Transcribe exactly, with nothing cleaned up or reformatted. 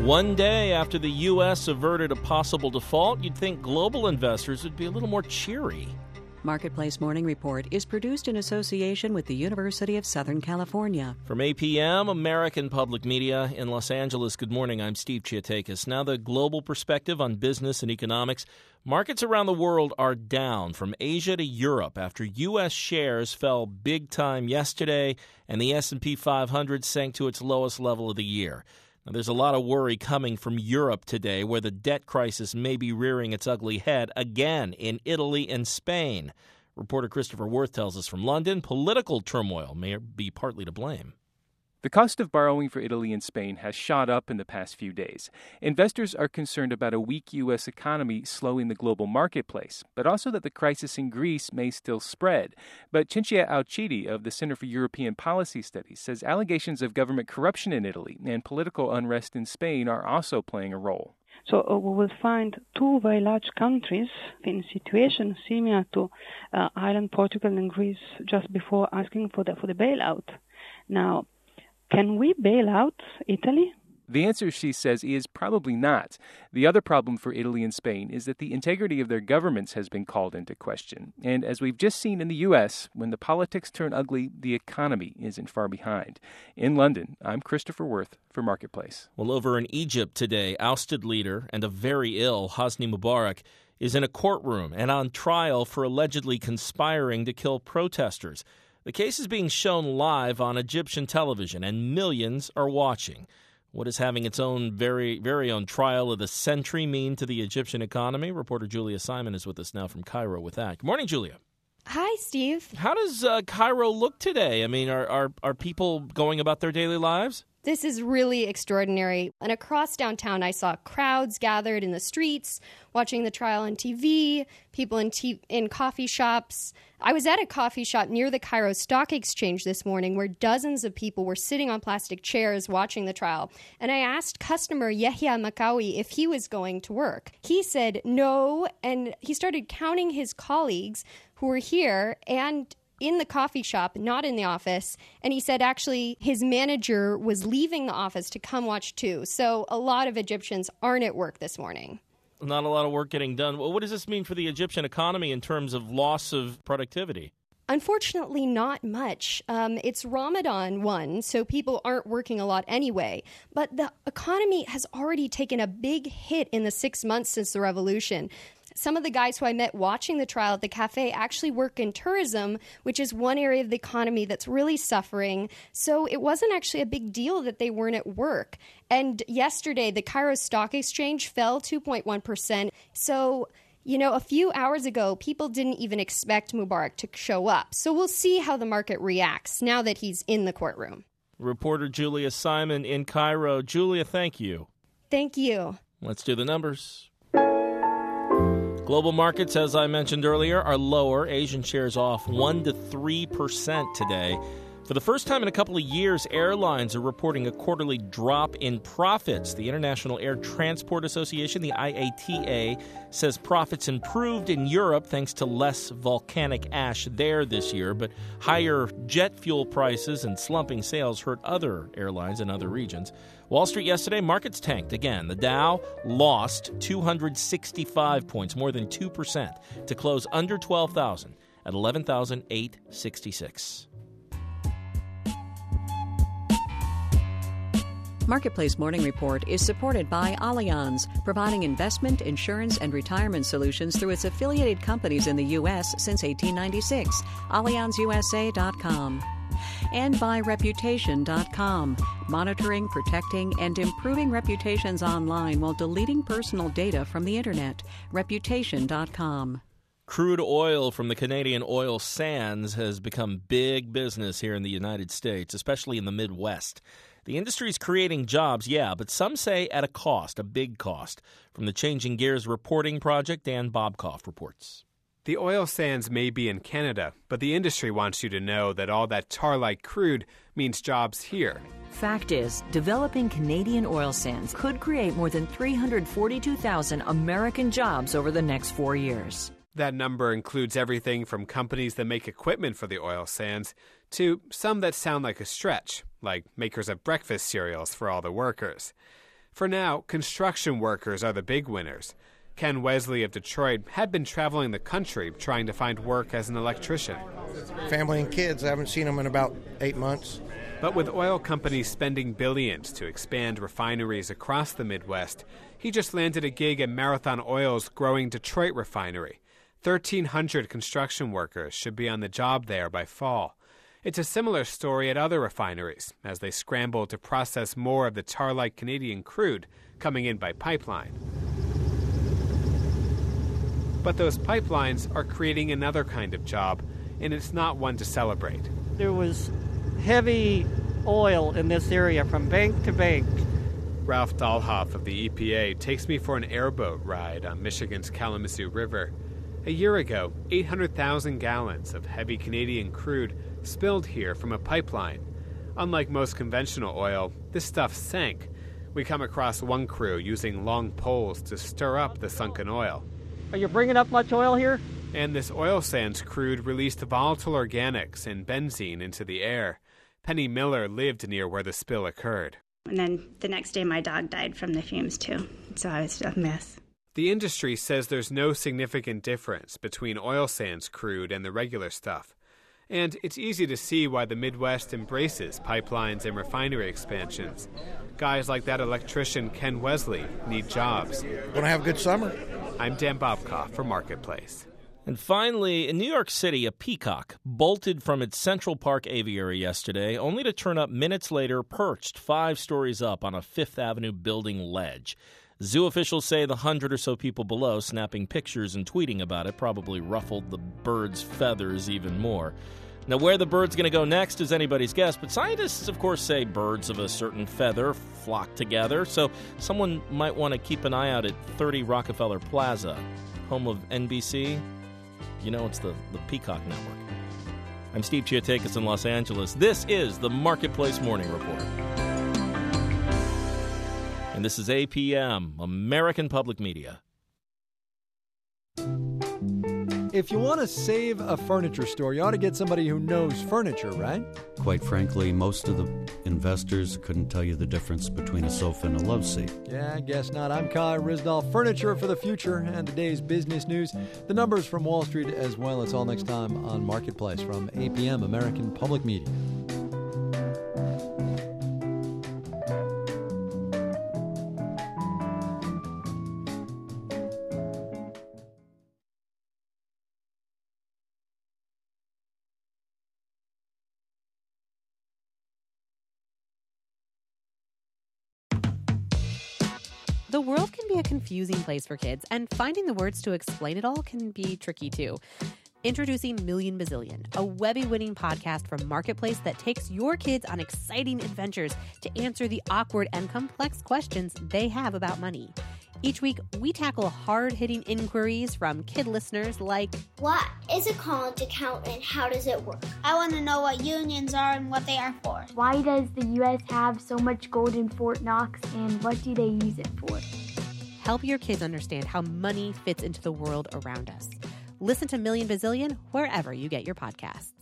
One day after the U S averted a possible default, you'd think global investors would be a little more cheery. Marketplace Morning Report is produced in association with the University of Southern California. From A P M, American Public Media in Los Angeles, good morning. I'm Steve Chiatakis. Now the global perspective on business and economics. Markets around the world are down from Asia to Europe after U S shares fell big time yesterday and the S and P five hundred sank to its lowest level of the year. Now, there's a lot of worry coming from Europe today, where the debt crisis may be rearing its ugly head again in Italy and Spain. Reporter Christopher Worth tells us from London, political turmoil may be partly to blame. The cost of borrowing for Italy and Spain has shot up in the past few days. Investors are concerned about a weak U S economy slowing the global marketplace, but also that the crisis in Greece may still spread. But Cinzia Alcidi of the Center for European Policy Studies says allegations of government corruption in Italy and political unrest in Spain are also playing a role. So uh, we will find two very large countries in situations similar to uh, Ireland, Portugal, and Greece just before asking for the for the bailout. Now, can we bail out Italy? The answer, she says, is probably not. The other problem for Italy and Spain is that the integrity of their governments has been called into question. And as we've just seen in the U S, when the politics turn ugly, the economy isn't far behind. In London, I'm Christopher Worth for Marketplace. Well, over in Egypt today, ousted leader and a very ill Hosni Mubarak is in a courtroom and on trial for allegedly conspiring to kill protesters. The case is being shown live on Egyptian television, and millions are watching. What does having its own very, very own trial of the century mean to the Egyptian economy? Reporter Julia Simon is with us now from Cairo with that. Good morning, Julia. Hi, Steve. How does uh, Cairo look today? I mean, are, are are people going about their daily lives? This is really extraordinary. And across downtown, I saw crowds gathered in the streets, watching the trial on T V, people in t- in coffee shops. I was at a coffee shop near the Cairo Stock Exchange this morning where dozens of people were sitting on plastic chairs watching the trial. And I asked customer Yahya Makawi if he was going to work. He said no, and he started counting his colleagues who were here and in the coffee shop, not in the office. And he said actually his manager was leaving the office to come watch too. So a lot of Egyptians aren't at work this morning. Not a lot of work getting done. Well, what does this mean for the Egyptian economy in terms of loss of productivity? Unfortunately, not much. Um, it's Ramadan one, so people aren't working a lot anyway. But the economy has already taken a big hit in the six months since the revolution. Some of the guys who I met watching the trial at the cafe actually work in tourism, which is one area of the economy that's really suffering. So it wasn't actually a big deal that they weren't at work. And yesterday, the Cairo Stock Exchange fell two point one percent. So, you know, a few hours ago, people didn't even expect Mubarak to show up. So we'll see how the market reacts now that he's in the courtroom. Reporter Julia Simon in Cairo. Julia, thank you. Thank you. Let's do the numbers. Global markets, as I mentioned earlier, are lower. Asian shares off one to three percent today. For the first time in a couple of years, airlines are reporting a quarterly drop in profits. The International Air Transport Association, the I A T A, says profits improved in Europe thanks to less volcanic ash there this year, but higher jet fuel prices and slumping sales hurt other airlines in other regions. Wall Street yesterday, markets tanked again. The Dow lost two hundred sixty-five points, more than two percent, to close under twelve thousand at eleven thousand eight hundred sixty-six. Marketplace Morning Report is supported by Allianz, providing investment, insurance, and retirement solutions through its affiliated companies in the U S since eighteen ninety-six. Allianz U S A dot com. And by Reputation dot com, monitoring, protecting, and improving reputations online while deleting personal data from the Internet. Reputation dot com. Crude oil from the Canadian oil sands has become big business here in the United States, especially in the Midwest. The industry is creating jobs, yeah, but some say at a cost, a big cost. From the Changing Gears Reporting Project, Dan Bobkoff reports. The oil sands may be in Canada, but the industry wants you to know that all that tar-like crude means jobs here. Fact is, developing Canadian oil sands could create more than three hundred forty-two thousand American jobs over the next four years. That number includes everything from companies that make equipment for the oil sands to some that sound like a stretch, like makers of breakfast cereals for all the workers. For now, construction workers are the big winners. Ken Wesley of Detroit had been traveling the country trying to find work as an electrician. Family and kids, I haven't seen them in about eight months. But with oil companies spending billions to expand refineries across the Midwest, he just landed a gig at Marathon Oil's growing Detroit refinery. thirteen hundred construction workers should be on the job there by fall. It's a similar story at other refineries as they scramble to process more of the tar-like Canadian crude coming in by pipeline. But those pipelines are creating another kind of job, and it's not one to celebrate. There was heavy oil in this area from bank to bank. Ralph Dahlhoff of the E P A takes me for an airboat ride on Michigan's Kalamazoo River. A year ago, eight hundred thousand gallons of heavy Canadian crude spilled here from a pipeline. Unlike most conventional oil, this stuff sank. We come across one crew using long poles to stir up the sunken oil. Are you bringing up much oil here? And this oil sands crude released volatile organics and benzene into the air. Penny Miller lived near where the spill occurred. And then the next day my dog died from the fumes too, so I was a mess. The industry says there's no significant difference between oil sands crude and the regular stuff. And it's easy to see why the Midwest embraces pipelines and refinery expansions. Guys like that electrician Ken Wesley need jobs. Gonna have a good summer. I'm Dan Bobkoff for Marketplace. And finally, in New York City, a peacock bolted from its Central Park aviary yesterday, only to turn up minutes later perched five stories up on a Fifth Avenue building ledge. Zoo officials say the hundred or so people below snapping pictures and tweeting about it probably ruffled the bird's feathers even more. Now, where the bird's going to go next is anybody's guess, but scientists, of course, say birds of a certain feather flock together, so someone might want to keep an eye out at thirty Rockefeller Plaza, home of N B C. You know, it's the, the Peacock Network. I'm Steve Chiotakis in Los Angeles. This is the Marketplace Morning Report. And this is A P M, American Public Media. If you want to save a furniture store, you ought to get somebody who knows furniture, right? Quite frankly, most of the investors couldn't tell you the difference between a sofa and a love seat. Yeah, I guess not. I'm Kai Risdall, Furniture for the Future, and today's business news. The numbers from Wall Street as well. It's all next time on Marketplace from A P M, American Public Media. The world can be a confusing place for kids, and finding the words to explain it all can be tricky too. Introducing Million Bazillion, a Webby-winning podcast from Marketplace that takes your kids on exciting adventures to answer the awkward and complex questions they have about money. Each week, we tackle hard-hitting inquiries from kid listeners like, what is a college account and how does it work? I want to know what unions are and what they are for. Why does the U S have so much gold in Fort Knox and what do they use it for? Help your kids understand how money fits into the world around us. Listen to Million Bazillion wherever you get your podcasts.